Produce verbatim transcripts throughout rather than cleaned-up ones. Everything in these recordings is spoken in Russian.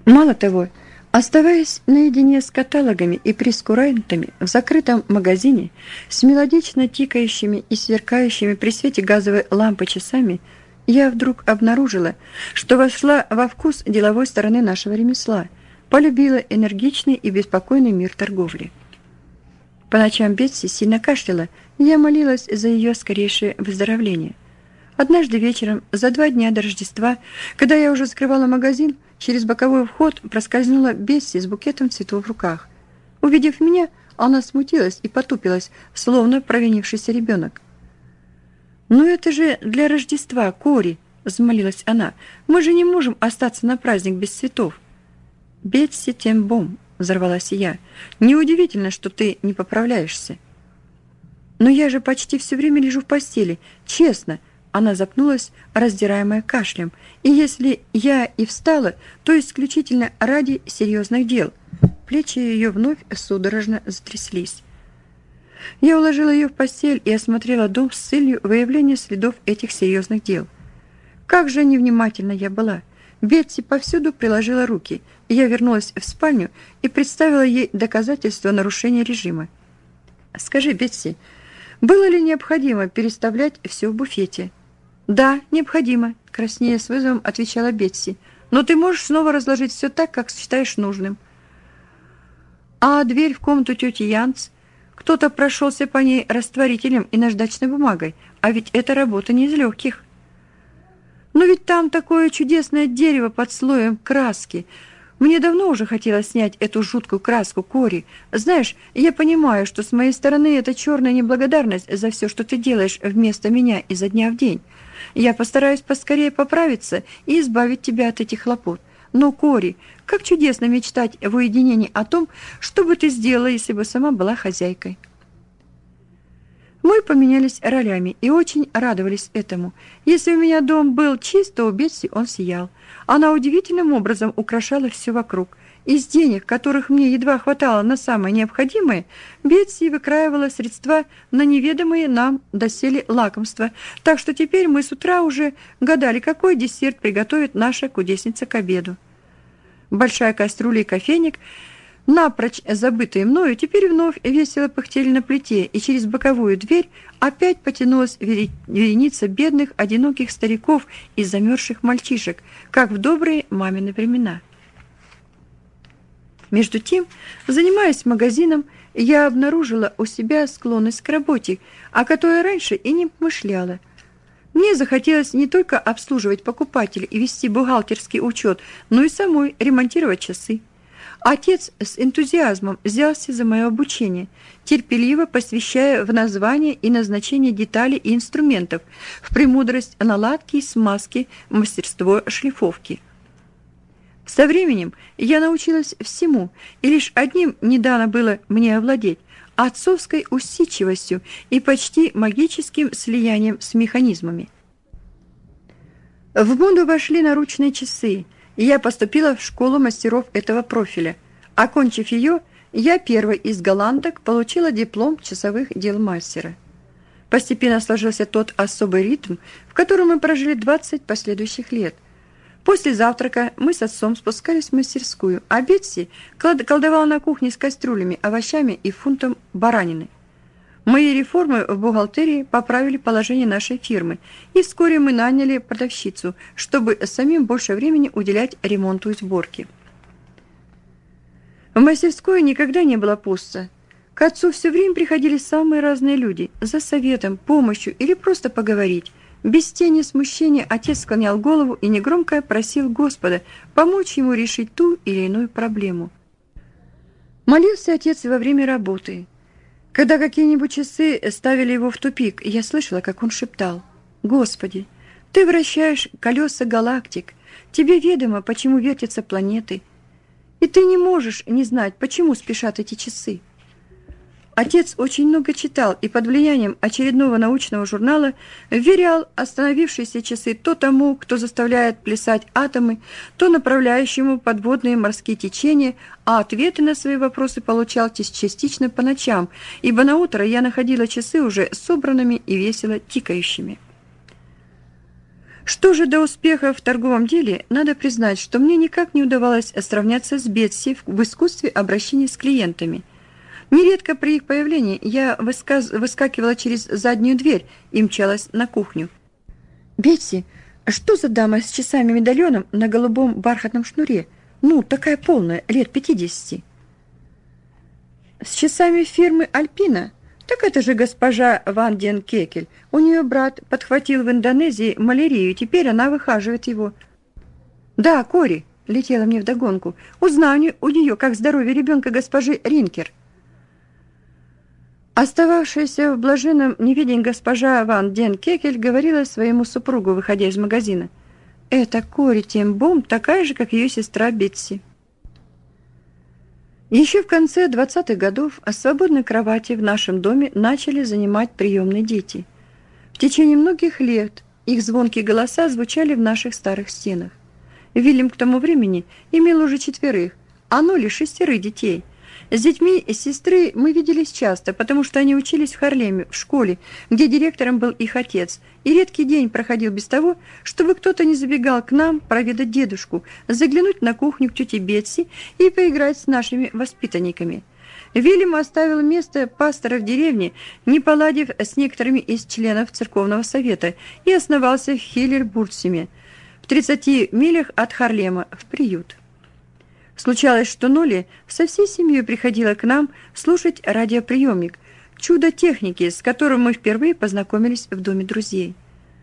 Мало того, оставаясь наедине с каталогами и прескурантами в закрытом магазине с мелодично тикающими и сверкающими при свете газовой лампы часами, я вдруг обнаружила, что вошла во вкус деловой стороны нашего ремесла, полюбила энергичный и беспокойный мир торговли. По ночам Бетси сильно кашляла, и я молилась за ее скорейшее выздоровление. Однажды вечером, за два дня до Рождества, когда я уже закрывала магазин, через боковой вход проскользнула Бетси с букетом цветов в руках. Увидев меня, она смутилась и потупилась, словно провинившийся ребенок. «Ну это же для Рождества, Кори!» – взмолилась она. «Мы же не можем остаться на праздник без цветов!» «Бетси Тембом!» – взорвалась я. «Неудивительно, что ты не поправляешься!» «Но я же почти все время лежу в постели, честно!» Она запнулась, раздираемая кашлем. «И если я и встала, то исключительно ради серьезных дел». Плечи ее вновь судорожно затряслись. Я уложила ее в постель и осмотрела дом с целью выявления следов этих серьезных дел. Как же невнимательна я была. Бетси повсюду приложила руки, и я вернулась в спальню и представила ей доказательства нарушения режима. «Скажи, Бетси, было ли необходимо переставлять все в буфете?» «Да, необходимо», – краснея с вызовом отвечала Бетси. «Но ты можешь снова разложить все так, как считаешь нужным». «А дверь в комнату тети Янц? Кто-то прошелся по ней растворителем и наждачной бумагой, а ведь эта работа не из легких». «Но ведь там такое чудесное дерево под слоем краски. Мне давно уже хотелось снять эту жуткую краску, Кори. Знаешь, я понимаю, что с моей стороны это черная неблагодарность за все, что ты делаешь вместо меня изо дня в день. Я постараюсь поскорее поправиться и избавить тебя от этих хлопот. Но, Кори, как чудесно мечтать в уединении о том, что бы ты сделала, если бы сама была хозяйкой». Мы поменялись ролями и очень радовались этому. Если у меня дом был чист, то у Бетси он сиял. Она удивительным образом украшала все вокруг. Из денег, которых мне едва хватало на самое необходимое, Бетси выкраивала средства на неведомые нам доселе лакомства. Так что теперь мы с утра уже гадали, какой десерт приготовит наша кудесница к обеду. Большая кастрюля и кофейник, напрочь забытые мною, теперь вновь весело пыхтели на плите, и через боковую дверь опять потянулась вереница бедных, одиноких стариков и замерзших мальчишек, как в добрые мамины времена. Между тем, занимаясь магазином, я обнаружила у себя склонность к работе, о которой раньше и не помышляла. Мне захотелось не только обслуживать покупателей и вести бухгалтерский учет, но и самой ремонтировать часы. Отец с энтузиазмом взялся за мое обучение, терпеливо посвящая в название и назначение деталей и инструментов, в премудрость наладки и смазки, мастерство шлифовки. Со временем я научилась всему, и лишь одним не дано было мне овладеть – отцовской усидчивостью и почти магическим слиянием с механизмами. В моду вошли наручные часы, и я поступила в школу мастеров этого профиля. Окончив ее, я первой из голландок получила диплом часовых дел мастера. Постепенно сложился тот особый ритм, в котором мы прожили двадцать последующих лет. После завтрака мы с отцом спускались в мастерскую, а Бетси колдовала на кухне с кастрюлями, овощами и фунтом баранины. Мои реформы в бухгалтерии поправили положение нашей фирмы, и вскоре мы наняли продавщицу, чтобы самим больше времени уделять ремонту и сборке. В мастерской никогда не было пусто. К отцу все время приходили самые разные люди за советом, помощью или просто поговорить. Без тени смущения отец склонял голову и негромко просил Господа помочь ему решить ту или иную проблему. Молился отец во время работы. Когда какие-нибудь часы ставили его в тупик, я слышала, как он шептал: «Господи, ты вращаешь колеса галактик, тебе ведомо, почему вертятся планеты, и ты не можешь не знать, почему спешат эти часы». Отец очень много читал и под влиянием очередного научного журнала вверял остановившиеся часы то тому, кто заставляет плясать атомы, то направляющему подводные морские течения, а ответы на свои вопросы получал частично по ночам, ибо наутро я находила часы уже собранными и весело тикающими. Что же до успеха в торговом деле, надо признать, что мне никак не удавалось сравняться с Бетси в искусстве обращения с клиентами. Нередко при их появлении я высказ... выскакивала через заднюю дверь и мчалась на кухню. «Бетси, что за дама с часами-медальоном на голубом бархатном шнуре? Ну, такая полная, лет пятидесяти». «С часами фирмы «Альпина»? Так это же госпожа Ван Ден Кекель. У нее брат подхватил в Индонезии малярию, и теперь она выхаживает его». «Да, Кори», — летела мне вдогонку, — «узнаю у нее, как здоровье ребенка госпожи Ринкер». Остававшаяся в блаженном неведении госпожа Ван Ден Кекель говорила своему супругу, выходя из магазина: «Это Кори Тембом, такая же, как ее сестра Бетси». Еще в конце двадцатых годов свободные кровати в нашем доме начали занимать приемные дети. В течение многих лет их звонкие голоса звучали в наших старых стенах. Вильям к тому времени имел уже четверых, а Ноли шестерых детей. С детьми сестры мы виделись часто, потому что они учились в Харлеме, в школе, где директором был их отец, и редкий день проходил без того, чтобы кто-то не забегал к нам проведать дедушку, заглянуть на кухню к тете Бетси и поиграть с нашими воспитанниками. Вильям оставил место пастора в деревне, не поладив с некоторыми из членов церковного совета, и основался в Хиллербурсиме, в тридцати милях от Харлема, в приют. Случалось, что Ноли со всей семьей приходила к нам слушать радиоприемник, чудо техники, с которым мы впервые познакомились в доме друзей.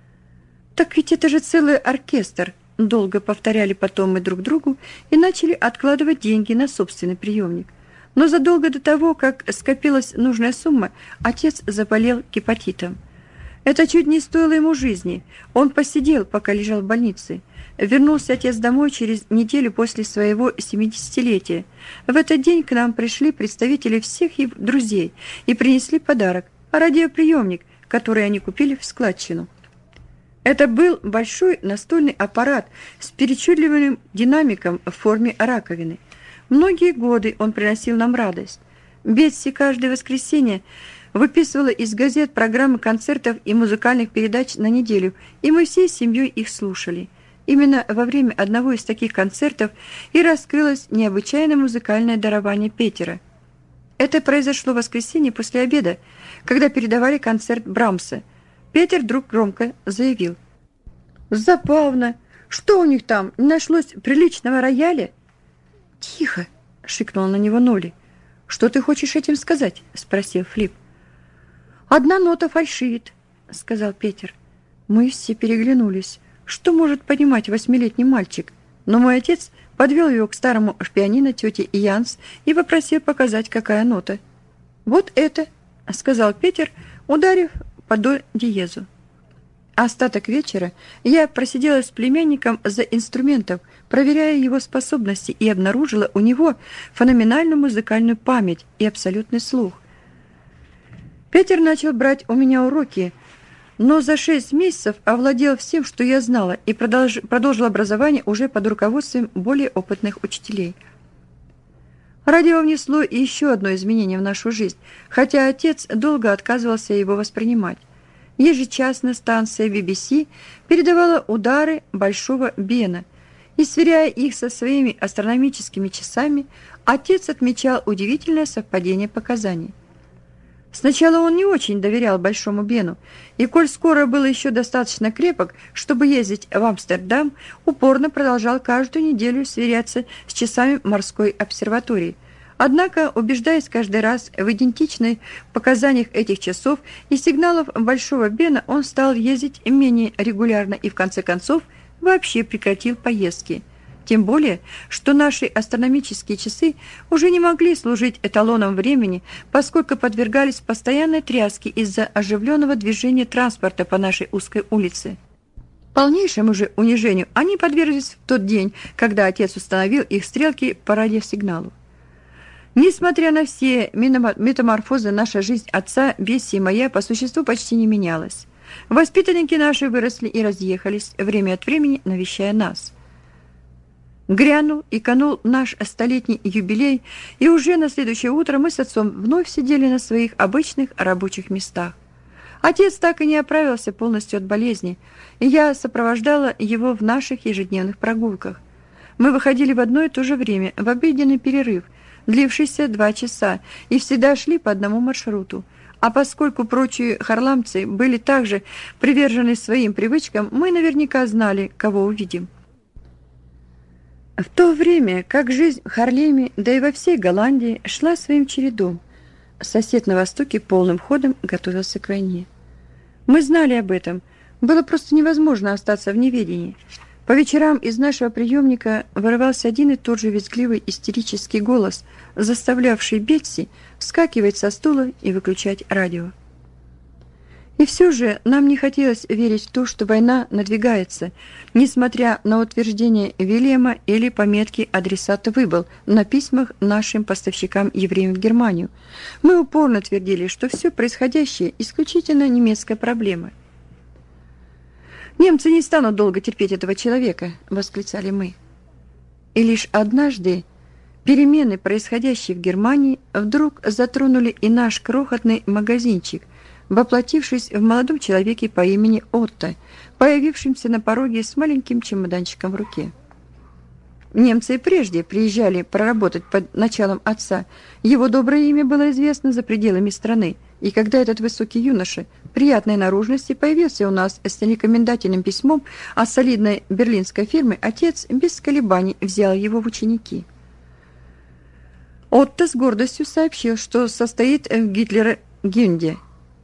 «Так ведь это же целый оркестр», — долго повторяли потом мы друг другу и начали откладывать деньги на собственный приемник. Но задолго до того, как скопилась нужная сумма, отец заболел гепатитом. Это чуть не стоило ему жизни. Он посидел, пока лежал в больнице. Вернулся отец домой через неделю после своего семидесятилетия. В этот день к нам пришли представители всех его друзей и принесли подарок – радиоприемник, который они купили в складчину. Это был большой настольный аппарат с причудливым динамиком в форме раковины. Многие годы он приносил нам радость. Бетси каждое воскресенье выписывала из газет программы концертов и музыкальных передач на неделю, и мы всей семьей их слушали. Именно во время одного из таких концертов и раскрылось необычайное музыкальное дарование Петера. Это произошло в воскресенье после обеда, когда передавали концерт Брамса. Петер вдруг громко заявил: «Забавно! Что у них там, не нашлось приличного рояля?» «Тихо!» — шикнула на него Ноли. «Что ты хочешь этим сказать?» — спросил Флип. «Одна нота фальшивит», — сказал Петер. Мы все переглянулись. Что может понимать восьмилетний мальчик? Но мой отец подвел его к старому пианино тети Янс и попросил показать, какая нота. «Вот это», — сказал Петер, ударив по до диезу. Остаток вечера я просидела с племянником за инструментом, проверяя его способности, и обнаружила у него феноменальную музыкальную память и абсолютный слух. Петер начал брать у меня уроки, но за шесть месяцев овладел всем, что я знала, и продолж... продолжил образование уже под руководством более опытных учителей. Радио внесло еще одно изменение в нашу жизнь, хотя отец долго отказывался его воспринимать. Ежечасно станция би би си передавала удары Большого Бена, и, сверяя их со своими астрономическими часами, отец отмечал удивительное совпадение показаний. Сначала он не очень доверял Большому Бену, и, коль скоро был еще достаточно крепок, чтобы ездить в Амстердам, упорно продолжал каждую неделю сверяться с часами морской обсерватории. Однако, убеждаясь каждый раз в идентичных показаниях этих часов и сигналов Большого Бена, он стал ездить менее регулярно и, в конце концов, вообще прекратил поездки. Тем более, что наши астрономические часы уже не могли служить эталоном времени, поскольку подвергались постоянной тряске из-за оживленного движения транспорта по нашей узкой улице. Полнейшему же унижению они подверглись в тот день, когда отец установил их стрелки по радиосигналу. Несмотря на все метаморфозы, наша жизнь отца, Бесси и моя по существу почти не менялась. Воспитанники наши выросли и разъехались, время от времени навещая нас. Грянул и канул наш столетний юбилей, и уже на следующее утро мы с отцом вновь сидели на своих обычных рабочих местах. Отец так и не оправился полностью от болезни, и я сопровождала его в наших ежедневных прогулках. Мы выходили в одно и то же время, в обеденный перерыв, длившийся два часа, и всегда шли по одному маршруту. А поскольку прочие харламцы были также привержены своим привычкам, мы наверняка знали, кого увидим. В то время, как жизнь в Харлеме, да и во всей Голландии, шла своим чередом, сосед на востоке полным ходом готовился к войне. Мы знали об этом. Было просто невозможно остаться в неведении. По вечерам из нашего приемника вырывался один и тот же визгливый истерический голос, заставлявший Бетси вскакивать со стула и выключать радио. И все же нам не хотелось верить в то, что война надвигается, несмотря на утверждения Вильяма или пометки адресата «Выбыл» на письмах нашим поставщикам-евреям в Германию. Мы упорно твердили, что все происходящее исключительно немецкая проблема. «Немцы не станут долго терпеть этого человека», — восклицали мы. И лишь однажды перемены, происходящие в Германии, вдруг затронули и наш крохотный магазинчик, воплотившись в молодом человеке по имени Отто, появившемся на пороге с маленьким чемоданчиком в руке. Немцы и прежде приезжали проработать под началом отца. Его доброе имя было известно за пределами страны, и когда этот высокий юноша приятной наружности появился у нас с рекомендательным письмом от солидной берлинской фирмы, отец без колебаний взял его в ученики. Отто с гордостью сообщил, что состоит в Гитлер-Гюнде.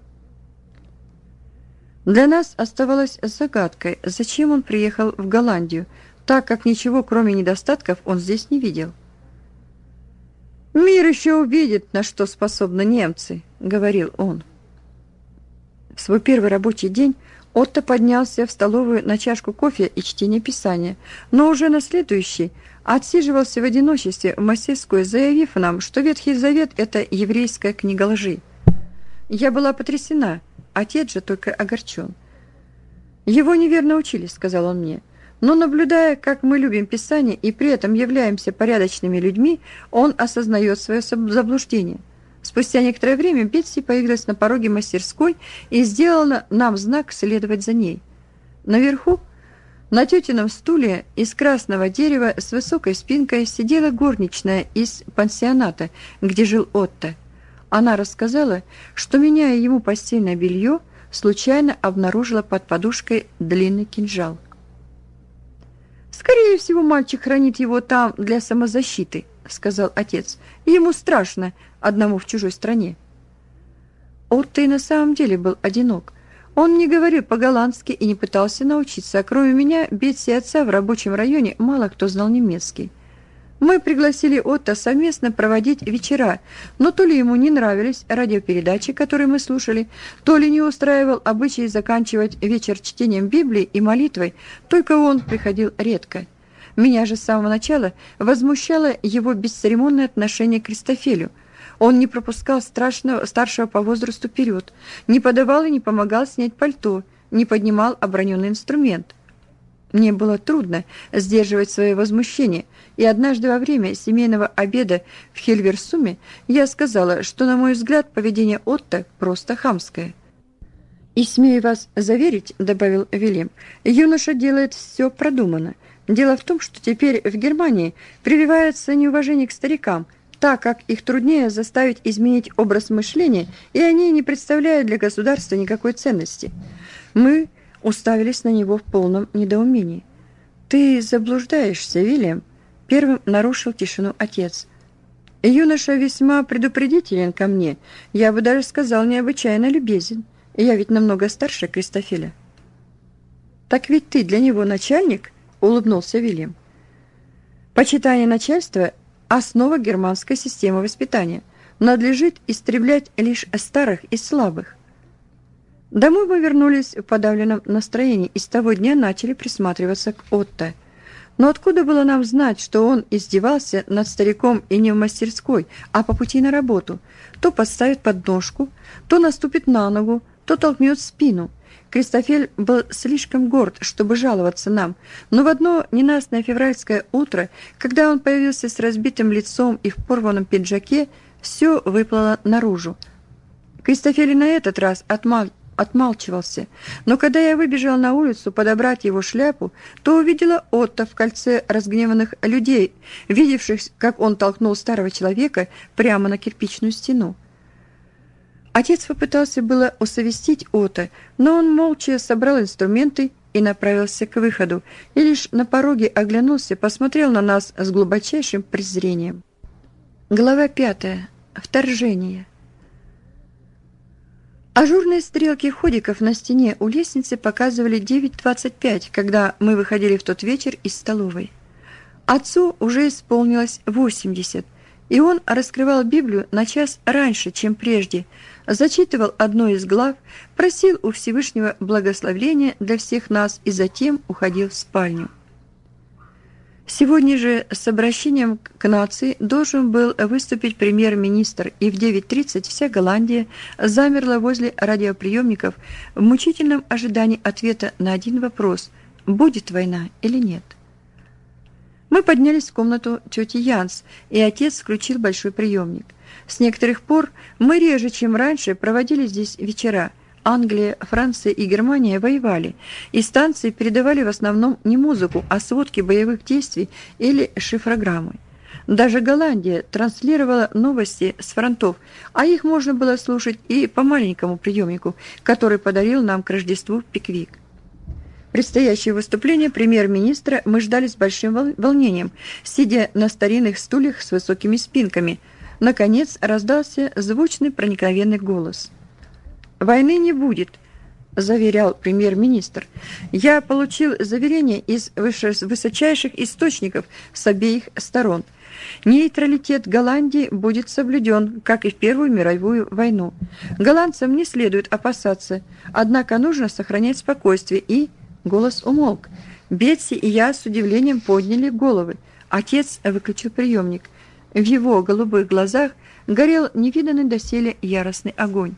Для нас оставалось загадкой, зачем он приехал в Голландию, так как ничего, кроме недостатков, он здесь не видел. «Мир еще увидит, на что способны немцы», — говорил он. В свой первый рабочий день Отто поднялся в столовую на чашку кофе и чтение Писания, но уже на следующий отсиживался в одиночестве в мастерской, заявив нам, что Ветхий Завет — это еврейская книга лжи. Я была потрясена, отец же только огорчен. «Его неверно учили», — сказал он мне. Но, наблюдая, как мы любим Писание и при этом являемся порядочными людьми, он осознает свое заблуждение. Спустя некоторое время Бетси появилась на пороге мастерской и сделала нам знак следовать за ней. Наверху, на тетином стуле из красного дерева с высокой спинкой сидела горничная из пансионата, где жил Отто. Она рассказала, что, меняя ему постельное белье, случайно обнаружила под подушкой длинный кинжал. «Скорее всего, мальчик хранит его там для самозащиты», — сказал отец. «Ему страшно одному в чужой стране». Отто и на самом деле был одинок. Он не говорил по-голландски и не пытался научиться, а кроме меня, Бетси и отца в рабочем районе мало кто знал немецкий. Мы пригласили Отто совместно проводить вечера, но то ли ему не нравились радиопередачи, которые мы слушали, то ли не устраивал обычай заканчивать вечер чтением Библии и молитвой, только он приходил редко. Меня же с самого начала возмущало его бесцеремонное отношение к Кристофелю. Он не пропускал страшного, старшего по возрасту вперед, не подавал и не помогал снять пальто, не поднимал оброненный инструмент. Мне было трудно сдерживать свое возмущение, и однажды во время семейного обеда в Хильверсуме я сказала, что, на мой взгляд, поведение Отто просто хамское. «И смею вас заверить, — добавил Вильям, — юноша делает все продуманно. Дело в том, что теперь в Германии прививается неуважение к старикам, так как их труднее заставить изменить образ мышления, и они не представляют для государства никакой ценности. Мы уставились на него в полном недоумении. «Ты заблуждаешься, Вильям», — первым нарушил тишину отец. «Юноша весьма предупредителен ко мне, я бы даже сказал, необычайно любезен. Я ведь намного старше Кристофеля». «Так ведь ты для него начальник?» — улыбнулся Вильям. «Почитание начальства — основа германской системы воспитания. Надлежит истреблять лишь старых и слабых». Домой мы вернулись в подавленном настроении и с того дня начали присматриваться к Отто. Но откуда было нам знать, что он издевался над стариком и не в мастерской, а по пути на работу? То подставит подножку, то наступит на ногу, то толкнет в спину. Кристофель был слишком горд, чтобы жаловаться нам, но в одно ненастное февральское утро, когда он появился с разбитым лицом и в порванном пиджаке, все выплыло наружу. Кристофель на этот раз отмал отмалчивался. Но когда я выбежала на улицу подобрать его шляпу, то увидела Отто в кольце разгневанных людей, видевших, как он толкнул старого человека прямо на кирпичную стену. Отец попытался было усовестить Отто, но он молча собрал инструменты и направился к выходу, и лишь на пороге оглянулся, посмотрел на нас с глубочайшим презрением. Глава пятая. Вторжение. Ажурные стрелки ходиков на стене у лестницы показывали девять двадцать пять, когда мы выходили в тот вечер из столовой. Отцу уже исполнилось восемьдесят, и он раскрывал Библию на час раньше, чем прежде, зачитывал одну из глав, просил у Всевышнего благословения для всех нас и затем уходил в спальню. Сегодня же с обращением к нации должен был выступить премьер-министр, и в девять тридцать вся Голландия замерла возле радиоприемников в мучительном ожидании ответа на один вопрос: будет война или нет. Мы поднялись в комнату тети Янс, и отец включил большой приемник. С некоторых пор мы реже, чем раньше, проводили здесь вечера. Англия, Франция и Германия воевали, и станции передавали в основном не музыку, а сводки боевых действий или шифрограммы. Даже Голландия транслировала новости с фронтов, а их можно было слушать и по маленькому приемнику, который подарил нам к Рождеству Пиквик. Предстоящее выступление премьер-министра мы ждали с большим волнением, сидя на старинных стульях с высокими спинками. Наконец раздался звучный проникновенный голос. «Войны не будет», – заверял премьер-министр. «Я получил заверение из высочайших источников с обеих сторон. Нейтралитет Голландии будет соблюден, как и в Первую мировую войну. Голландцам не следует опасаться, однако нужно сохранять спокойствие и...» Голос умолк. Бетси и я с удивлением подняли головы. Отец выключил приемник. В его голубых глазах горел невиданный доселе яростный огонь.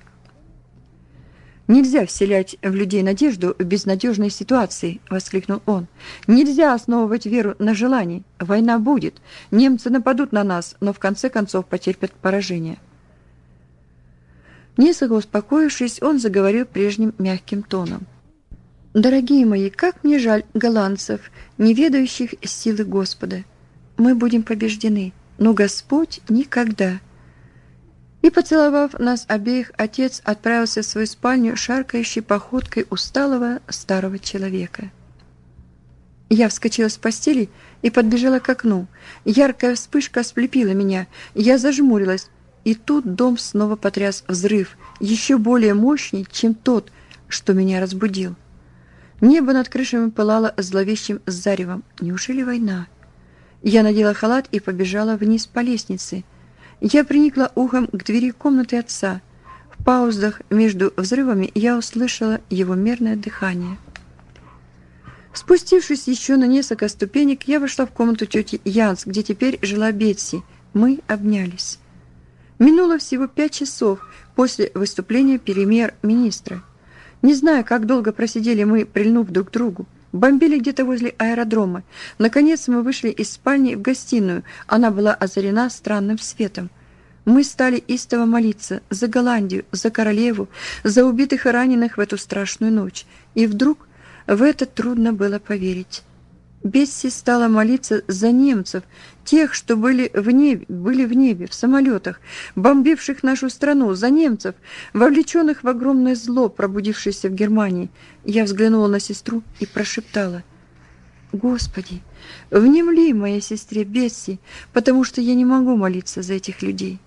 «Нельзя вселять в людей надежду в безнадежной ситуации», — воскликнул он. «Нельзя основывать веру на желании. Война будет. Немцы нападут на нас, но в конце концов потерпят поражение». Несколько успокоившись, он заговорил прежним мягким тоном. «Дорогие мои, как мне жаль голландцев, не ведающих силы Господа. Мы будем побеждены, но Господь никогда». И, поцеловав нас обеих, отец отправился в свою спальню шаркающей походкой усталого старого человека. Я вскочила с постели и подбежала к окну. Яркая вспышка ослепила меня. Я зажмурилась, и тут дом снова потряс взрыв, еще более мощный, чем тот, что меня разбудил. Небо над крышами пылало зловещим заревом. Неужели война? Я надела халат и побежала вниз по лестнице. Я приникла ухом к двери комнаты отца. В паузах между взрывами я услышала его мерное дыхание. Спустившись еще на несколько ступенек, я вошла в комнату тети Янс, где теперь жила Бетси. Мы обнялись. Минуло всего пять часов после выступления премьер-министра. Не знаю, как долго просидели мы, прильнув друг к другу. Бомбили где-то возле аэродрома. Наконец мы вышли из спальни в гостиную. Она была озарена странным светом. Мы стали истово молиться за Голландию, за королеву, за убитых и раненых в эту страшную ночь. И вдруг в это трудно было поверить. Бетси стала молиться за немцев, тех, что были в небе, были в небе, в самолетах, бомбивших нашу страну, за немцев, вовлеченных в огромное зло, пробудившееся в Германии. Я взглянула на сестру и прошептала: «Господи, внемли моей сестре Бетси, потому что я не могу молиться за этих людей».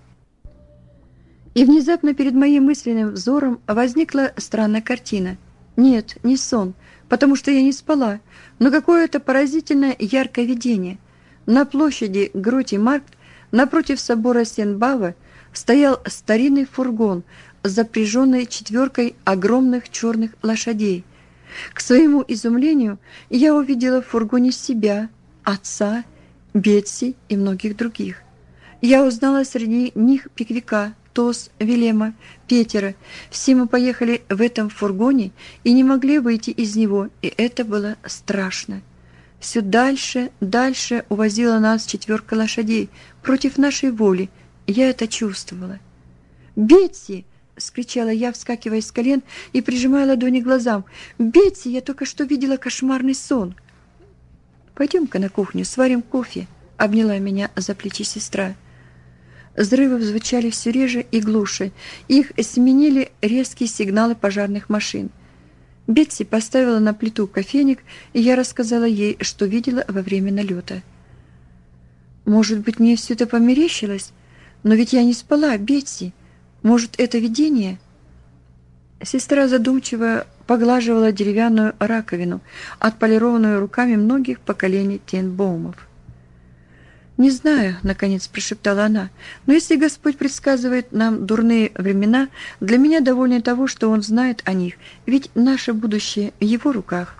И внезапно перед моим мысленным взором возникла странная картина. Нет, не сон, потому что я не спала, но какое-то поразительное яркое видение. На площади Гроти-Маркт, напротив собора Сен-Бава, стоял старинный фургон, запряженный четверкой огромных черных лошадей. К своему изумлению я увидела в фургоне себя, отца, Бетси и многих других. Я узнала среди них Пиквика, Тос, Вилема, Петера. Все мы поехали в этом фургоне и не могли выйти из него, и это было страшно. Все дальше, дальше увозила нас четверка лошадей против нашей воли. Я это чувствовала. «Бетси!» — скричала я, вскакивая с колен и прижимая ладони к глазам. «Бетси, я только что видела кошмарный сон!» «Пойдем-ка на кухню, сварим кофе», — обняла меня за плечи сестра. Взрывы звучали все реже и глуше. Их сменили резкие сигналы пожарных машин. Бетси поставила на плиту кофейник, и я рассказала ей, что видела во время налета. «Может быть, мне все это померещилось? Но ведь я не спала, Бетси. Может, это видение?» Сестра задумчиво поглаживала деревянную раковину, отполированную руками многих поколений Тенбоумов. «Не знаю», — наконец прошептала она, «но если Господь предсказывает нам дурные времена, для меня довольно того, что Он знает о них, ведь наше будущее в Его руках».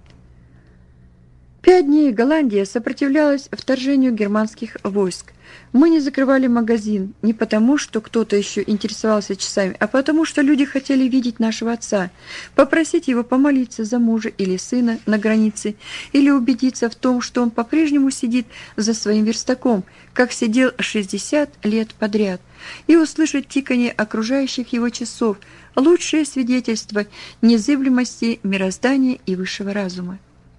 Пять дней Голландия сопротивлялась вторжению германских войск. Мы не закрывали магазин не потому, что кто-то еще интересовался часами, а потому, что люди хотели видеть нашего отца, попросить его помолиться за мужа или сына на границе, или убедиться в том, что он по-прежнему сидит за своим верстаком, как сидел шестьдесят лет подряд, и услышать тиканье окружающих его часов, лучшее свидетельство незыблемости мироздания и высшего разума.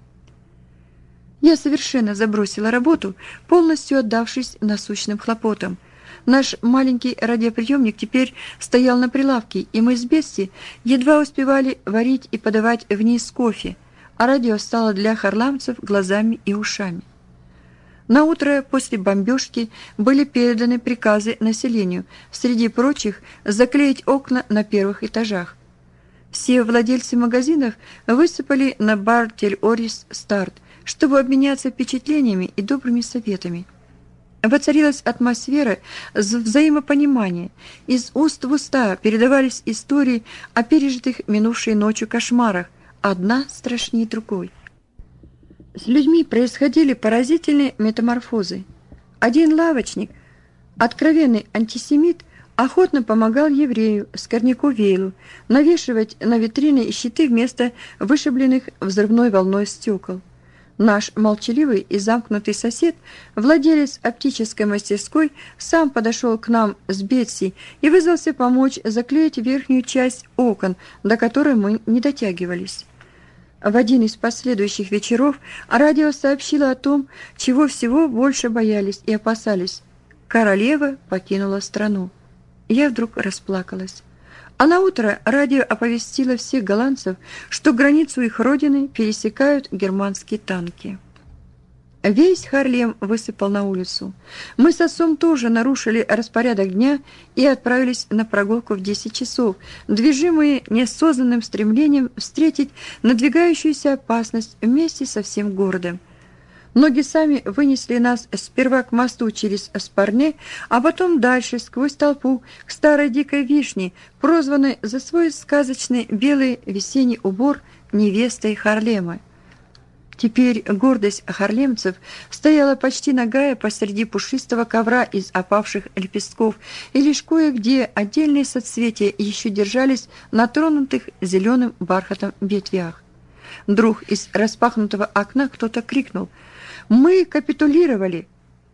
Я совершенно забросила работу, полностью отдавшись насущным хлопотам. Наш маленький радиоприемник теперь стоял на прилавке, и мы с Бетси едва успевали варить и подавать вниз кофе, а радио стало для харламцев глазами и ушами. Наутро после бомбежки были переданы приказы населению, среди прочих заклеить окна на первых этажах. Все владельцы магазинов высыпали на бар Тель-Орис Старт, чтобы обменяться впечатлениями и добрыми советами. Воцарилась атмосфера взаимопонимания. Из уст в уста передавались истории о пережитых минувшей ночью кошмарах, одна страшнее другой. С людьми происходили поразительные метаморфозы. Один лавочник, откровенный антисемит, охотно помогал еврею Скорняку Вейлу навешивать на витрины щиты вместо вышибленных взрывной волной стекол. Наш молчаливый и замкнутый сосед, владелец оптической мастерской, сам подошел к нам с Бетси и вызвался помочь заклеить верхнюю часть окон, до которой мы не дотягивались. В один из последующих вечеров радио сообщило о том, чего всего больше боялись и опасались. Королева покинула страну. Я вдруг расплакалась. А наутро радио оповестило всех голландцев, что границу их родины пересекают германские танки. Весь Харлем высыпал на улицу. Мы с отцом тоже нарушили распорядок дня и отправились на прогулку в десять часов, движимые неосознанным стремлением встретить надвигающуюся опасность вместе со всем городом. Ноги сами вынесли нас сперва к мосту через Спарне, а потом дальше, сквозь толпу, к старой дикой вишне, прозванной за свой сказочный белый весенний убор невестой Харлема. Теперь гордость харлемцев стояла почти нагая посреди пушистого ковра из опавших лепестков, и лишь кое-где отдельные соцветия еще держались на тронутых зеленым бархатом ветвях. Вдруг из распахнутого окна кто-то крикнул: «Мы капитулировали!»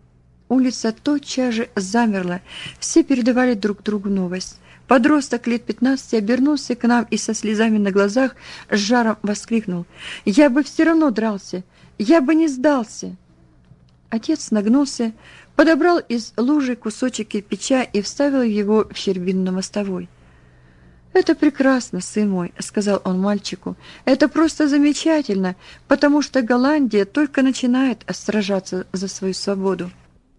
Улица тотчас же замерла, все передавали друг другу новость. Подросток лет пятнадцати обернулся к нам и со слезами на глазах с жаром воскликнул: «Я бы все равно дрался! Я бы не сдался!» Отец нагнулся, подобрал из лужи кусочек кирпича и вставил его в щербину на мостовой. «Это прекрасно, сын мой», — сказал он мальчику. «Это просто замечательно, потому что Голландия только начинает сражаться за свою свободу».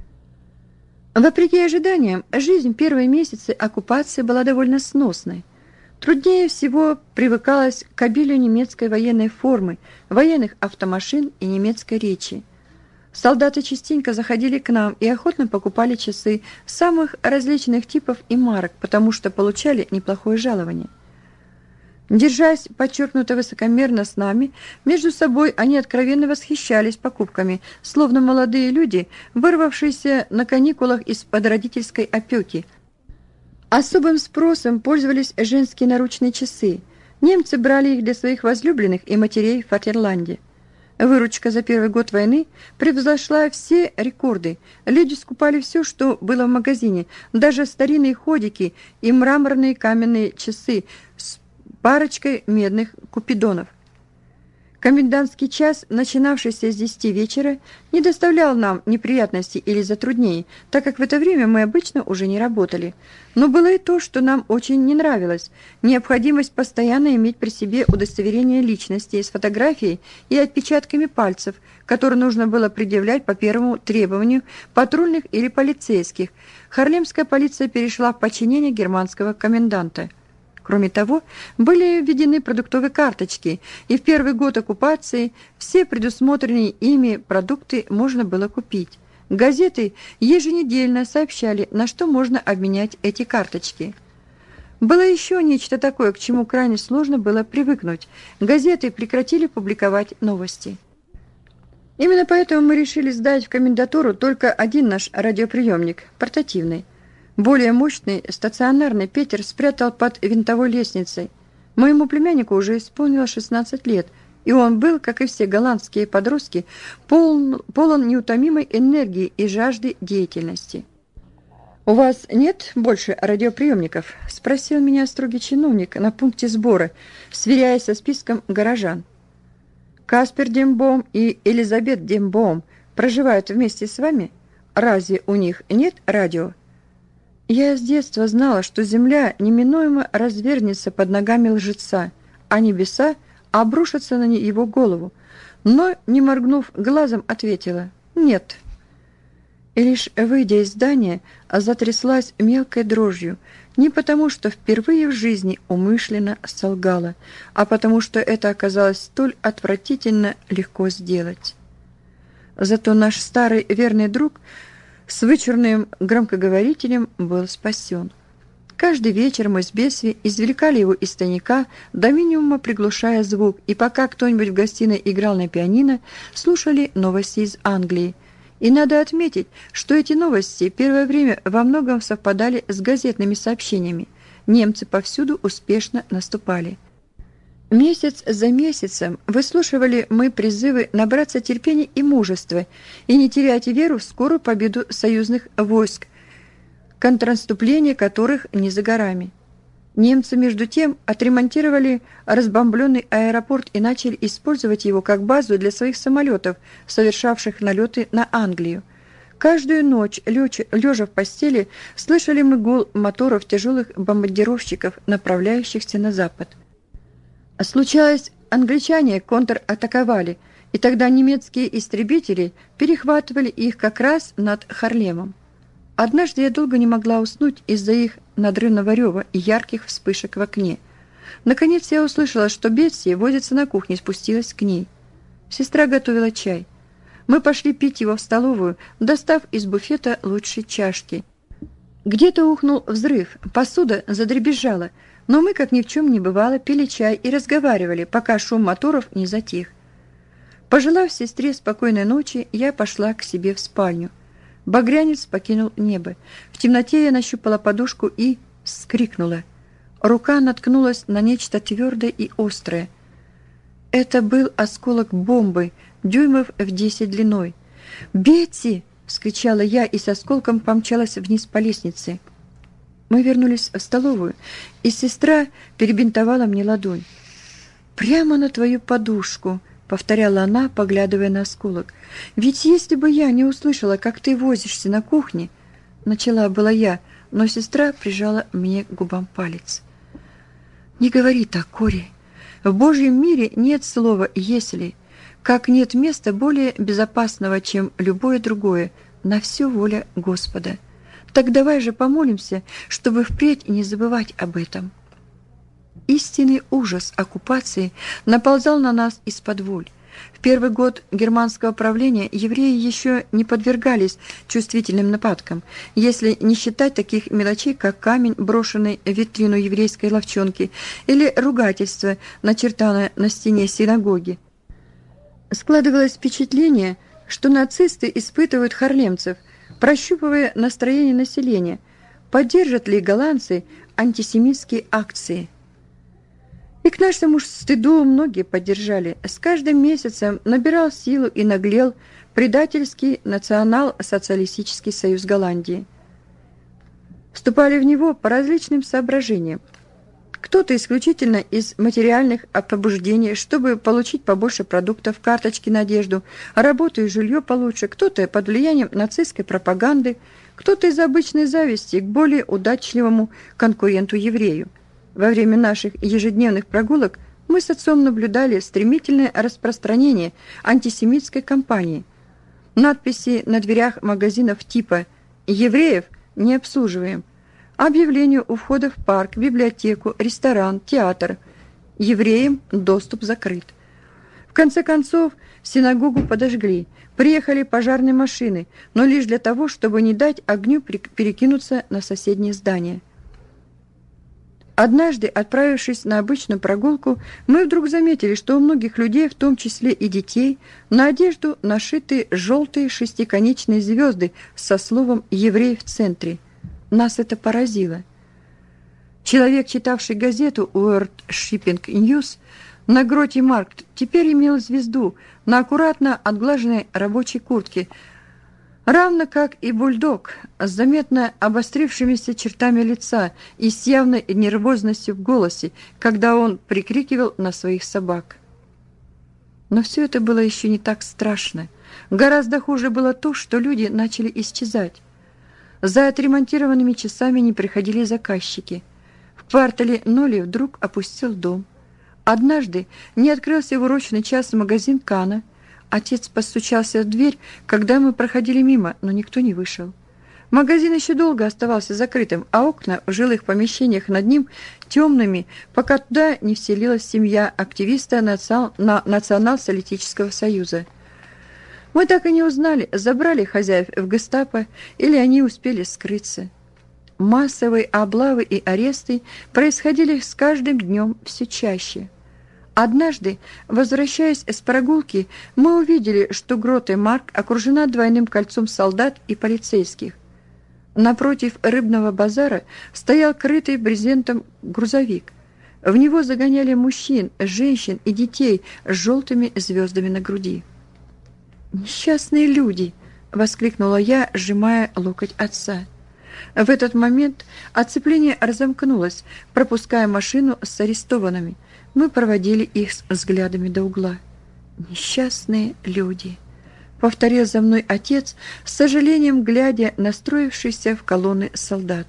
Вопреки ожиданиям, жизнь первые месяцы оккупации была довольно сносной. Труднее всего привыкалось к обилию немецкой военной формы, военных автомашин и немецкой речи. Солдаты частенько заходили к нам и охотно покупали часы самых различных типов и марок, потому что получали неплохое жалование. Держась подчеркнуто высокомерно с нами, между собой они откровенно восхищались покупками, словно молодые люди, вырвавшиеся на каникулах из-под родительской опеки. Особым спросом пользовались женские наручные часы. Немцы брали их для своих возлюбленных и матерей в Фатерланде. Выручка за первый год войны превзошла все рекорды. Люди скупали все, что было в магазине, даже старинные ходики и мраморные каменные часы с парочкой медных купидонов. Комендантский час, начинавшийся с десяти вечера, не доставлял нам неприятностей или затруднений, так как в это время мы обычно уже не работали. Но было и то, что нам очень не нравилось – необходимость постоянно иметь при себе удостоверение личности с фотографией и отпечатками пальцев, которые нужно было предъявлять по первому требованию патрульных или полицейских. Харлемская полиция перешла в подчинение германского коменданта. Кроме того, были введены продуктовые карточки, и в первый год оккупации все предусмотренные ими продукты можно было купить. Газеты еженедельно сообщали, на что можно обменять эти карточки. Было еще нечто такое, к чему крайне сложно было привыкнуть. Газеты прекратили публиковать новости. Именно поэтому мы решили сдать в комендатуру только один наш радиоприемник, портативный. Более мощный, стационарный Петер спрятал под винтовой лестницей. Моему племяннику уже исполнилось шестнадцать лет, и он был, как и все голландские подростки, полон, полон неутомимой энергии и жажды деятельности. «У вас нет больше радиоприемников?» – спросил меня строгий чиновник на пункте сбора, сверяясь со списком горожан. «Каспер Дембоум и Элизабет Дембоум проживают вместе с вами? Разве у них нет радио?» Я с детства знала, что земля неминуемо развернется под ногами лжеца, а небеса обрушатся на его голову, но, не моргнув глазом, ответила «нет». И лишь выйдя из здания, затряслась мелкой дрожью, не потому, что впервые в жизни умышленно солгала, а потому, что это оказалось столь отвратительно легко сделать. Зато наш старый верный друг с вычурным громкоговорителем был спасен. Каждый вечер мы с Бесси извлекали его из тайника, до минимума приглушая звук, и пока кто-нибудь в гостиной играл на пианино, слушали новости из Англии. И надо отметить, что эти новости первое время во многом совпадали с газетными сообщениями. Немцы повсюду успешно наступали. Месяц за месяцем выслушивали мы призывы набраться терпения и мужества и не терять веру в скорую победу союзных войск, контрнаступление которых не за горами. Немцы, между тем, отремонтировали разбомбленный аэропорт и начали использовать его как базу для своих самолетов, совершавших налеты на Англию. Каждую ночь, лежа в постели, слышали мы гул моторов тяжелых бомбардировщиков, направляющихся на запад. Случалось, англичане контратаковали, и тогда немецкие истребители перехватывали их как раз над Харлемом. Однажды я долго не могла уснуть из-за их надрывного рева и ярких вспышек в окне. Наконец я услышала, что Бетси возится на кухне, спустилась к ней. Сестра готовила чай. Мы пошли пить его в столовую, достав из буфета лучшие чашки. Где-то ухнул взрыв, посуда задребезжала, но мы, как ни в чем не бывало, пили чай и разговаривали, пока шум моторов не затих. Пожелав сестре спокойной ночи, я пошла к себе в спальню. Багрянец покинул небо. В темноте я нащупала подушку и вскрикнула. Рука наткнулась на нечто твердое и острое. Это был осколок бомбы, дюймов в десять длиной. «Бетти!» — вскричала я и с осколком помчалась вниз по лестнице. Мы вернулись в столовую, и сестра перебинтовала мне ладонь. «Прямо на твою подушку», — повторяла она, поглядывая на осколок. «Ведь если бы я не услышала, как ты возишься на кухне...» Начала была я, но сестра прижала мне к губам палец. «Не говори так, Кори. В Божьем мире нет слова «если», как нет места более безопасного, чем любое другое, на все воля Господа. Так давай же помолимся, чтобы впредь не забывать об этом». Истинный ужас оккупации наползал на нас из-под воль. В первый год германского правления евреи еще не подвергались чувствительным нападкам, если не считать таких мелочей, как камень, брошенный в витрину еврейской лавчонки, или ругательство, начертанное на стене синагоги. Складывалось впечатление, что нацисты испытывают харлемцев, прощупывая настроение населения, поддержат ли голландцы антисемитские акции. И к нашему стыду многие поддержали. С каждым месяцем набирал силу и наглел предательский национал-социалистический союз Голландии. Вступали в него по различным соображениям. Кто-то исключительно из материальных побуждений, чтобы получить побольше продуктов, карточки на одежду, работу и жилье получше, кто-то под влиянием нацистской пропаганды, кто-то из обычной зависти к более удачливому конкуренту-еврею. Во время наших ежедневных прогулок мы с отцом наблюдали стремительное распространение антисемитской кампании. Надписи на дверях магазинов типа «Евреев не обслуживаем», объявлению у входа в парк, библиотеку, ресторан, театр. Евреям доступ закрыт. В конце концов, синагогу подожгли. Приехали пожарные машины, но лишь для того, чтобы не дать огню перекинуться на соседние здания. Однажды, отправившись на обычную прогулку, мы вдруг заметили, что у многих людей, в том числе и детей, на одежду нашиты желтые шестиконечные звезды со словом «еврей» в центре. Нас это поразило. Человек, читавший газету World Shipping News, на гроте Маркт теперь имел звезду на аккуратно отглаженной рабочей куртке, равно как и бульдог с заметно обострившимися чертами лица и с явной нервозностью в голосе, когда он прикрикивал на своих собак. Но все это было еще не так страшно. Гораздо хуже было то, что люди начали исчезать. За отремонтированными часами не приходили заказчики. В квартале Ноли вдруг опустел дом. Однажды не открылся в урочный час магазин Кана. Отец постучался в дверь, когда мы проходили мимо, но никто не вышел. Магазин еще долго оставался закрытым, а окна в жилых помещениях над ним темными, пока туда не вселилась семья активиста Национал-социалистического союза. Мы так и не узнали, забрали хозяев в гестапо или они успели скрыться. Массовые облавы и аресты происходили с каждым днем все чаще. Однажды, возвращаясь с прогулки, мы увидели, что Гроте Марк окружена двойным кольцом солдат и полицейских. Напротив рыбного базара стоял крытый брезентом грузовик. В него загоняли мужчин, женщин и детей с желтыми звездами на груди. «Несчастные люди!» — воскликнула я, сжимая локоть отца. В этот момент оцепление разомкнулось, пропуская машину с арестованными. Мы проводили их взглядами до угла. «Несчастные люди!» — повторил за мной отец, с сожалением глядя на строившиеся в колонны солдат.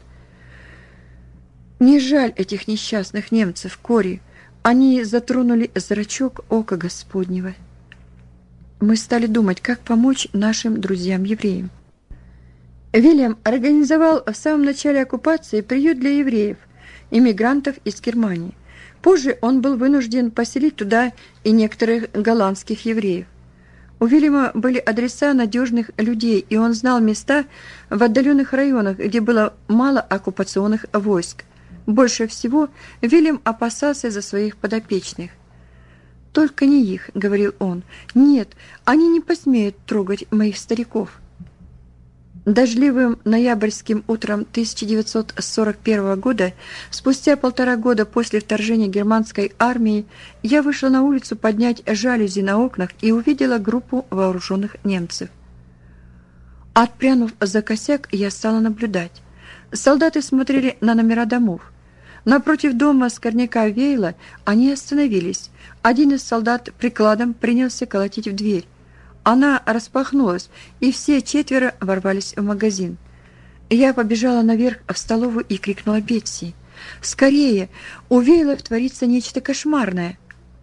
«Не жаль этих несчастных немцев, Кори. Они затронули зрачок ока Господнего». Мы стали думать, как помочь нашим друзьям-евреям. Вильям организовал в самом начале оккупации приют для евреев, иммигрантов из Германии. Позже он был вынужден поселить туда и некоторых голландских евреев. У Вильяма были адреса надежных людей, и он знал места в отдаленных районах, где было мало оккупационных войск. Больше всего Вильям опасался за своих подопечных. «Только не их», — говорил он. «Нет, они не посмеют трогать моих стариков». Дождливым ноябрьским утром тысяча девятьсот сорок первого года, спустя полтора года после вторжения германской армии, я вышла на улицу поднять жалюзи на окнах и увидела группу вооруженных немцев. Отпрянув за косяк, я стала наблюдать. Солдаты смотрели на номера домов. Напротив дома скорняка Вейла они остановились. Один из солдат прикладом принялся колотить в дверь. Она распахнулась, и все четверо ворвались в магазин. Я побежала наверх в столовую и крикнула Бетси: «Скорее! У Вейлов творится нечто кошмарное!»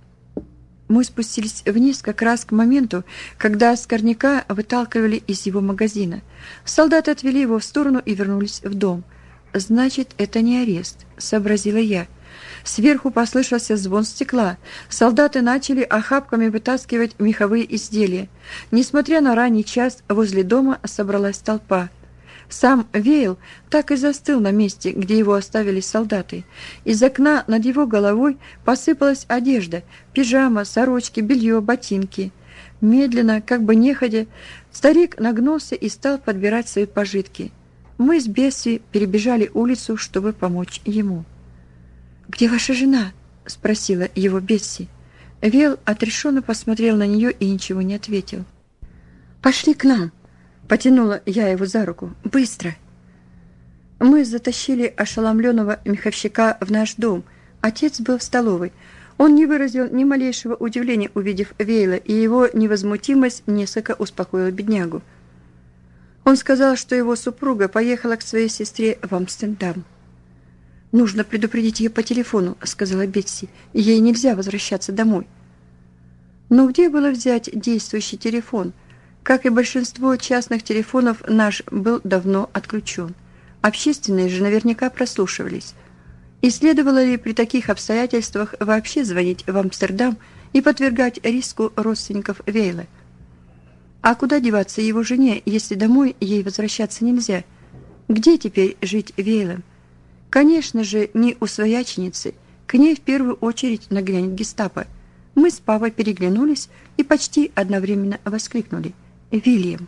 Мы спустились вниз как раз к моменту, когда скорняка выталкивали из его магазина. Солдаты отвели его в сторону и вернулись в дом. «Значит, это не арест», — сообразила я. Сверху послышался звон стекла. Солдаты начали охапками вытаскивать меховые изделия. Несмотря на ранний час, возле дома собралась толпа. Сам Вейл так и застыл на месте, где его оставили солдаты. Из окна над его головой посыпалась одежда: пижама, сорочки, белье, ботинки. Медленно, как бы неходя, старик нагнулся и стал подбирать свои пожитки. Мы с Бесси перебежали улицу, чтобы помочь ему. «Где ваша жена?» — спросила его Бетси. Вейл отрешенно посмотрел на нее и ничего не ответил. «Пошли к нам!» — потянула я его за руку. «Быстро!» Мы затащили ошеломленного меховщика в наш дом. Отец был в столовой. Он не выразил ни малейшего удивления, увидев Вейла, и его невозмутимость несколько успокоила беднягу. Он сказал, что его супруга поехала к своей сестре в Амстердам. «Нужно предупредить ее по телефону», — сказала Бетси. «Ей нельзя возвращаться домой». Но где было взять действующий телефон? Как и большинство частных телефонов, наш был давно отключен. Общественные же наверняка прослушивались. И следовало ли при таких обстоятельствах вообще звонить в Амстердам и подвергать риску родственников Вейла? А куда деваться его жене, если домой ей возвращаться нельзя? Где теперь жить Вейлом? Конечно же, не у свояченицы. К ней в первую очередь нагрянет гестапо. Мы с папой переглянулись и почти одновременно воскликнули: «Вильям!»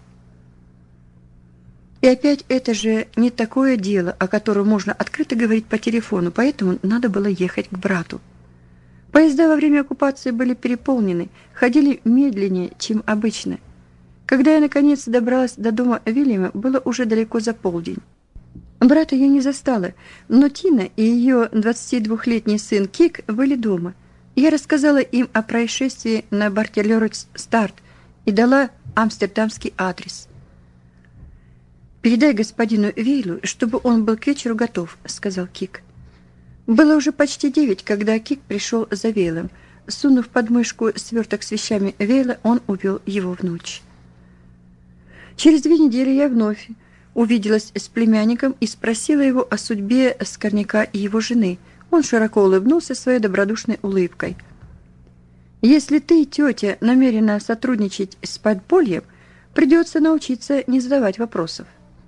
И опять это же не такое дело, о котором можно открыто говорить по телефону, поэтому надо было ехать к брату. Поезда во время оккупации были переполнены, ходили медленнее, чем обычно. Когда я наконец добралась до дома Вильяма, было уже далеко за полдень. Брата я не застала, но Тина и ее двадцатидвухлетний сын Кик были дома. Я рассказала им о происшествии на Бартеллерс-Старт и дала амстердамский адрес. «Передай господину Вейлу, чтобы он был к вечеру готов», — сказал Кик. Было уже почти девять, когда Кик пришел за Вейлом. Сунув под мышку сверток с вещами Вейла, он увел его в ночь. Через две недели я вновь увиделась с племянником и спросила его о судьбе Скорняка и его жены. Он широко улыбнулся своей добродушной улыбкой. «Если ты, тетя, намерена сотрудничать с подпольем, придется научиться не задавать вопросов».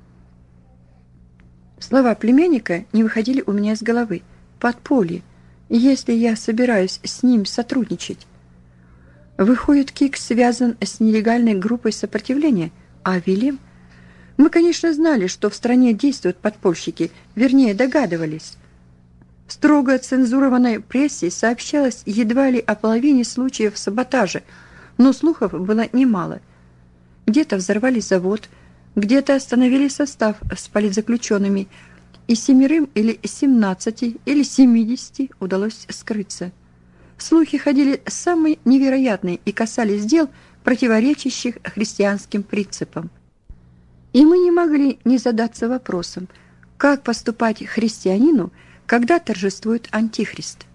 Слова племянника не выходили у меня из головы. Подполье. Если я собираюсь с ним сотрудничать. Выходит, Кик связан с нелегальной группой сопротивления, а Вильям... Мы, конечно, знали, что в стране действуют подпольщики, вернее, догадывались. В строго цензурованной прессе сообщалось едва ли о половине случаев саботажа, но слухов было немало. Где-то взорвали завод, где-то остановили состав с политзаключенными, и семерым или семнадцати или семидесяти удалось скрыться. Слухи ходили самые невероятные и касались дел, противоречащих христианским принципам. И мы не могли не задаться вопросом, как поступать христианину, когда торжествует Антихрист.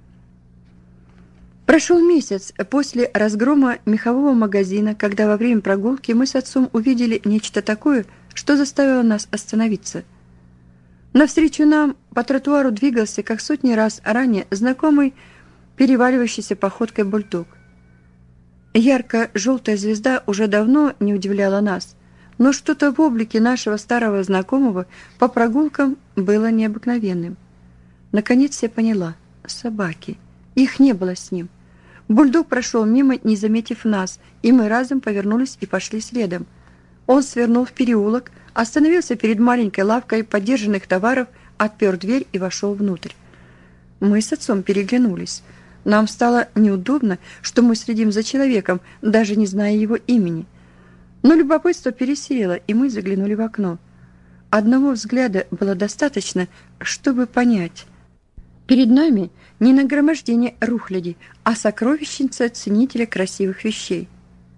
Прошел месяц после разгрома мехового магазина, когда во время прогулки мы с отцом увидели нечто такое, что заставило нас остановиться. Навстречу нам по тротуару двигался, как сотни раз ранее, знакомый переваливающийся походкой бульдог. Ярко-желтая звезда уже давно не удивляла нас, но что-то в облике нашего старого знакомого по прогулкам было необыкновенным. Наконец я поняла — собаки. Их не было с ним. Бульдог прошел мимо, не заметив нас, и мы разом повернулись и пошли следом. Он свернул в переулок, остановился перед маленькой лавкой подержанных товаров, отпер дверь и вошел внутрь. Мы с отцом переглянулись. Нам стало неудобно, что мы следим за человеком, даже не зная его имени. Но любопытство пересилило, и мы заглянули в окно. Одного взгляда было достаточно, чтобы понять. Перед нами не нагромождение рухляди, а сокровищница ценителя красивых вещей.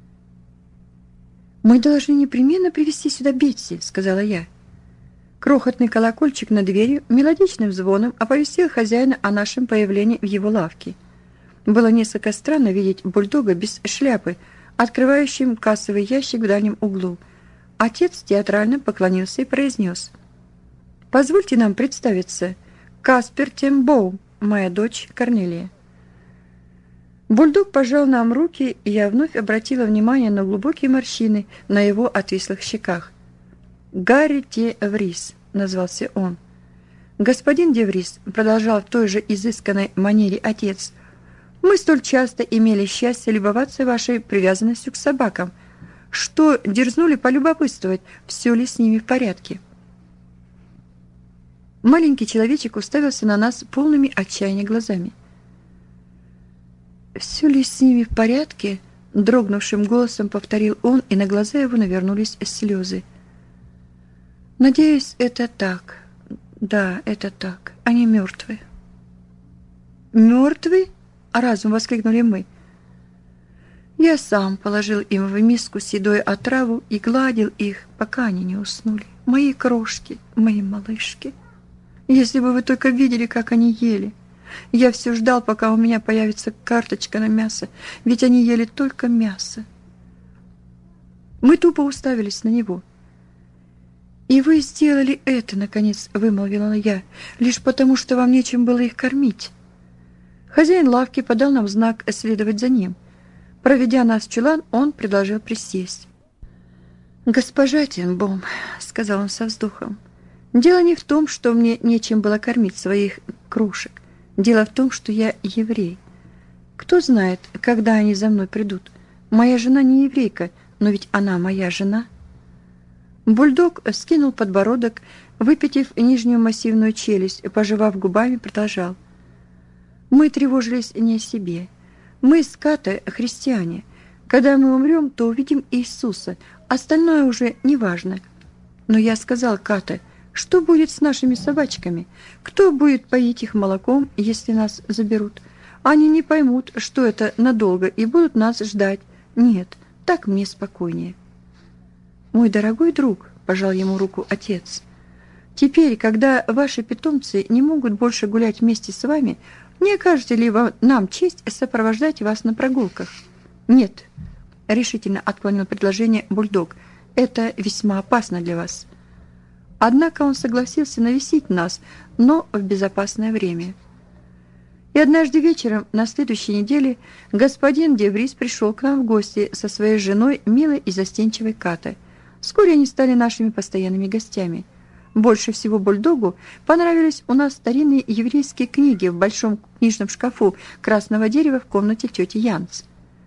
«Мы должны непременно привести сюда Бетси», — сказала я. Крохотный колокольчик над дверью мелодичным звоном оповестил хозяина о нашем появлении в его лавке. Было несколько странно видеть бульдога без шляпы, открывающим кассовый ящик в дальнем углу. Отец театрально поклонился и произнес: «Позвольте нам представиться. Каспер Тембоум, моя дочь Корнелия». Бульдог пожал нам руки, и я вновь обратила внимание на глубокие морщины на его отвислых щеках. «Гарри де Врис», — назвался он. «Господин де Врис», — продолжал в той же изысканной манере отец, — «мы столь часто имели счастье любоваться вашей привязанностью к собакам, что дерзнули полюбопытствовать, все ли с ними в порядке». Маленький человечек уставился на нас полными отчаяния глазами. «Все ли с ними в порядке?» — дрогнувшим голосом повторил он, и на глаза его навернулись слезы. «Надеюсь, это так. Да, это так. Они мертвы». «Мертвы?» — разом воскликнули мы. Я сам положил им в миску седой отраву и гладил их, пока они не уснули. Мои крошки, мои малышки. Если бы вы только видели, как они ели. Я все ждал, пока у меня появится карточка на мясо, ведь они ели только мясо. Мы тупо уставились на него. «И вы сделали это, — наконец вымолвила я, — лишь потому, что вам нечем было их кормить». Хозяин лавки подал нам знак следовать за ним. Проведя нас в чулан, он предложил присесть. «Госпожа Тенбом, — сказал он со вздохом, — дело не в том, что мне нечем было кормить своих крушек. Дело в том, что я еврей. Кто знает, когда они за мной придут. Моя жена не еврейка, но ведь она моя жена». Бульдог скинул подбородок, выпятив нижнюю массивную челюсть, и, пожевав губами, продолжал. «Мы тревожились не о себе. Мы с Ката христиане. Когда мы умрем, то увидим Иисуса. Остальное уже не важно. Но я сказал Ката, что будет с нашими собачками? Кто будет поить их молоком, если нас заберут? Они не поймут, что это надолго, и будут нас ждать. Нет, так мне спокойнее». «Мой дорогой друг, — пожал ему руку отец, — теперь, когда ваши питомцы не могут больше гулять вместе с вами, не окажете ли вам, нам честь сопровождать вас на прогулках?» «Нет, — решительно отклонил предложение Бульдог, — это весьма опасно для вас». Однако он согласился навестить нас, но в безопасное время. И однажды вечером на следующей неделе господин де Врис пришел к нам в гости со своей женой, милой и застенчивой Катой. Вскоре они стали нашими постоянными гостями. Больше всего Бульдогу понравились у нас старинные еврейские книги в большом книжном шкафу красного дерева в комнате тети Янц.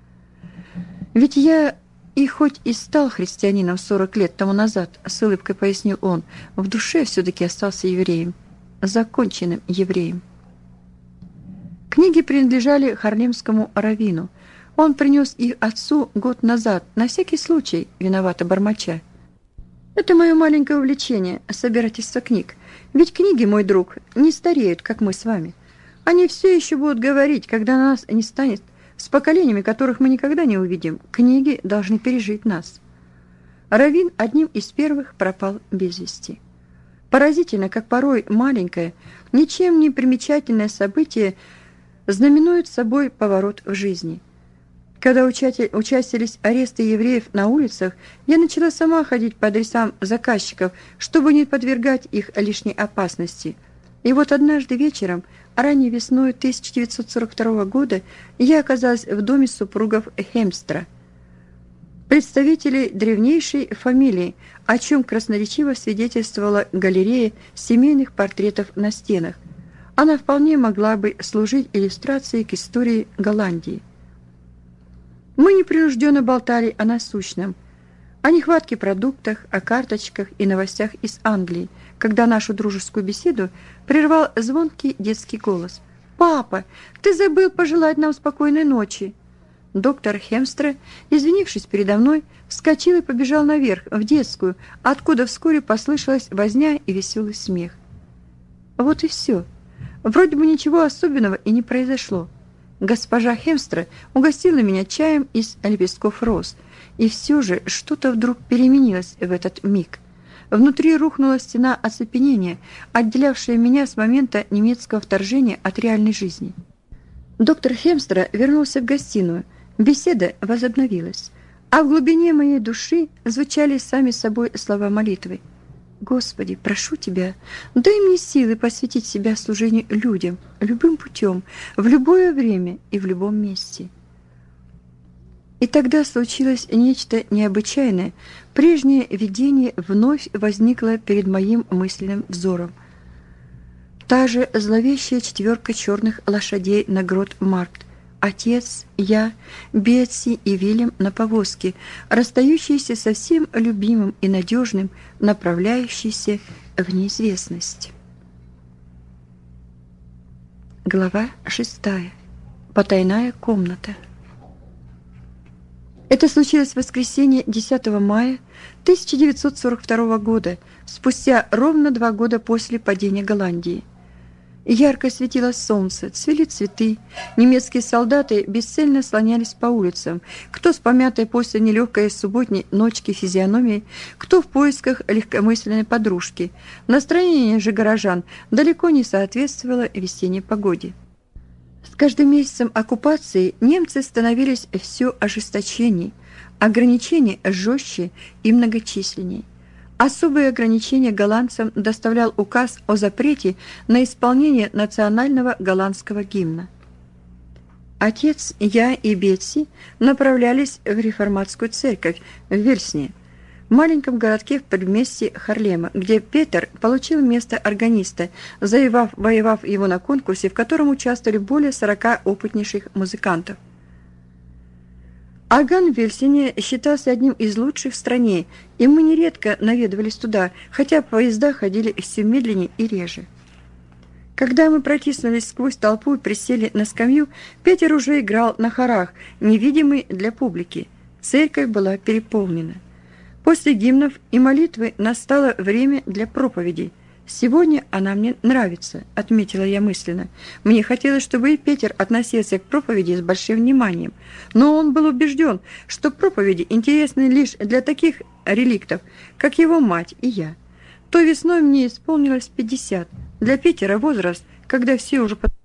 «Ведь я и хоть и стал христианином сорок лет тому назад, — с улыбкой пояснил он, — в душе все-таки остался евреем, законченным евреем». Книги принадлежали харлемскому раввину. Он принес их отцу год назад, на всякий случай, виновато бормоча. «Это мое маленькое увлечение — собирательство книг. Ведь книги, мой друг, не стареют, как мы с вами. Они все еще будут говорить, когда нас не станет, с поколениями, которых мы никогда не увидим. Книги должны пережить нас». Раввин одним из первых пропал без вести. Поразительно, как порой маленькое, ничем не примечательное событие знаменует собой поворот в жизни. Когда участились аресты евреев на улицах, я начала сама ходить по адресам заказчиков, чтобы не подвергать их лишней опасности. И вот однажды вечером, ранней весной тысяча девятьсот сорок второго года, я оказалась в доме супругов Хемстра, представителей древнейшей фамилии, о чем красноречиво свидетельствовала галерея семейных портретов на стенах. Она вполне могла бы служить иллюстрацией к истории Голландии. Мы непринужденно болтали о насущном, о нехватке продуктов, о карточках и новостях из Англии, когда нашу дружескую беседу прервал звонкий детский голос. «Папа, ты забыл пожелать нам спокойной ночи!» Доктор Хемстре, извинившись передо мной, вскочил и побежал наверх, в детскую, откуда вскоре послышалась возня и веселый смех. Вот и все. Вроде бы ничего особенного и не произошло. Госпожа Хемстре угостила меня чаем из лепестков роз, и все же что-то вдруг переменилось в этот миг. Внутри рухнула стена оцепенения, отделявшая меня с момента немецкого вторжения от реальной жизни. Доктор Хемстре вернулся в гостиную, беседа возобновилась, а в глубине моей души звучали сами собой слова молитвы. «Господи, прошу Тебя, дай мне силы посвятить себя служению людям, любым путем, в любое время и в любом месте». И тогда случилось нечто необычайное. Прежнее видение вновь возникло перед моим мысленным взором. Та же зловещая четверка черных лошадей на Грот-Маркт. Отец, я, Бетси и Вильям на повозке, расстающиеся со всем любимым и надежным, направляющиеся в неизвестность. Глава шестая. Потайная комната. Это случилось в воскресенье десятого мая тысяча девятьсот сорок второго года, спустя ровно два года после падения Голландии. Ярко светило солнце, цвели цветы, немецкие солдаты бесцельно слонялись по улицам, кто с помятой после нелегкой субботней ночки физиономией, кто в поисках легкомысленной подружки. Настроение же горожан далеко не соответствовало весенней погоде. С каждым месяцем оккупации немцы становились все ожесточенней, ограничения жестче и многочисленней. Особые ограничения голландцам доставлял указ о запрете на исполнение национального голландского гимна. Отец, я и Бетси направлялись в реформатскую церковь в Вельсне, маленьком городке в предместье Харлема, где Петер получил место органиста, завоевав воевав его на конкурсе, в котором участвовали более сорока опытнейших музыкантов. Орган в Вельсине считался одним из лучших в стране, и мы нередко наведывались туда, хотя поезда ходили все медленнее и реже. Когда мы протиснулись сквозь толпу и присели на скамью, Петер уже играл на хорах, невидимый для публики. Церковь была переполнена. После гимнов и молитвы настало время для проповедей. «Сегодня она мне нравится», — отметила я мысленно. Мне хотелось, чтобы и Петер относился к проповеди с большим вниманием. Но он был убежден, что проповеди интересны лишь для таких реликтов, как его мать и я. Той весной мне исполнилось пятьдесят. Для Питера возраст, когда все уже...